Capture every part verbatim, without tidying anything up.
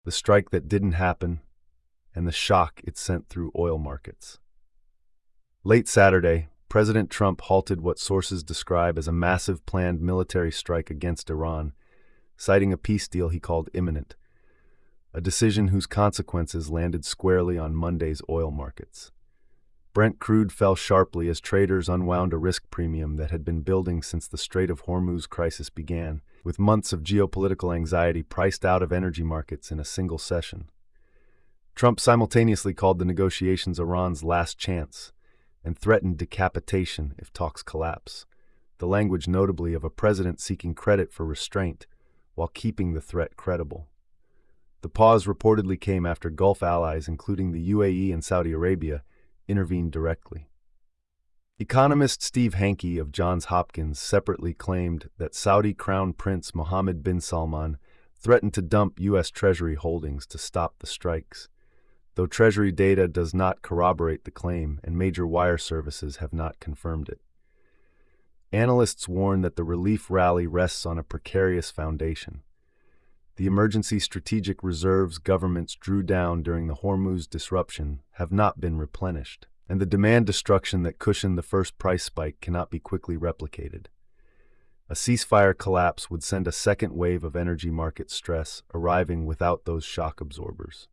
the strike that didn't happen, and the shock it sent through oil markets. Late Saturday, President Trump halted what sources describe as a massive planned military strike against Iran, citing a peace deal he called imminent, a decision whose consequences landed squarely on Monday's oil markets. Brent crude fell sharply as traders unwound a risk premium that had been building since the Strait of Hormuz crisis began, with months of geopolitical anxiety priced out of energy markets in a single session. Trump simultaneously called the negotiations Iran's last chance and threatened decapitation if talks collapse, the language notably of a president seeking credit for restraint while keeping the threat credible. The pause reportedly came after Gulf allies, including the U A E and Saudi Arabia, intervened directly. Economist Steve Hanke of Johns Hopkins separately claimed that Saudi Crown Prince Mohammed bin Salman threatened to dump U S Treasury holdings to stop the strikes, though Treasury data does not corroborate the claim and major wire services have not confirmed it. Analysts warn that the relief rally rests on a precarious foundation. The emergency strategic reserves governments drew down during the Hormuz disruption have not been replenished, and the demand destruction that cushioned the first price spike cannot be quickly replicated. A ceasefire collapse would send a second wave of energy market stress, arriving without those shock absorbers.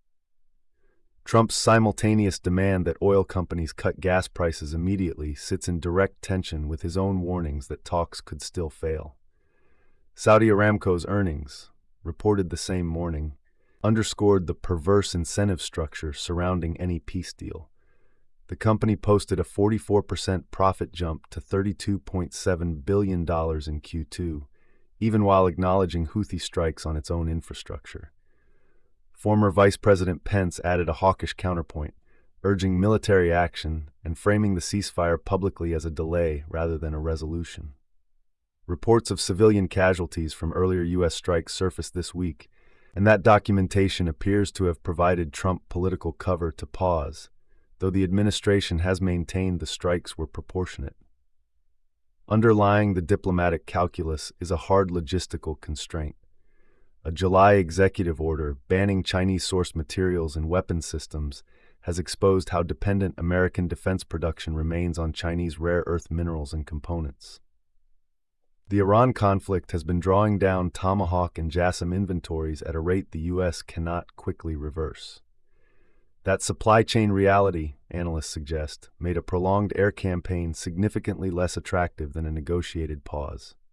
Trump's simultaneous demand that oil companies cut gas prices immediately sits in direct tension with his own warnings that talks could still fail. Saudi Aramco's earnings, reported the same morning, underscored the perverse incentive structure surrounding any peace deal. The company posted a forty-four percent profit jump to thirty-two point seven billion dollars in Q two, even while acknowledging Houthi strikes on its own infrastructure. Former Vice President Pence added a hawkish counterpoint, urging military action and framing the ceasefire publicly as a delay rather than a resolution. Reports of civilian casualties from earlier U S strikes surfaced this week, and that documentation appears to have provided Trump political cover to pause, though the administration has maintained the strikes were proportionate. Underlying the diplomatic calculus is a hard logistical constraint. A July executive order banning Chinese-sourced materials and weapons systems has exposed how dependent American defense production remains on Chinese rare earth minerals and components. The Iran conflict has been drawing down Tomahawk and JASSM inventories at a rate the U S cannot quickly reverse. That supply chain reality, analysts suggest, made a prolonged air campaign significantly less attractive than a negotiated pause.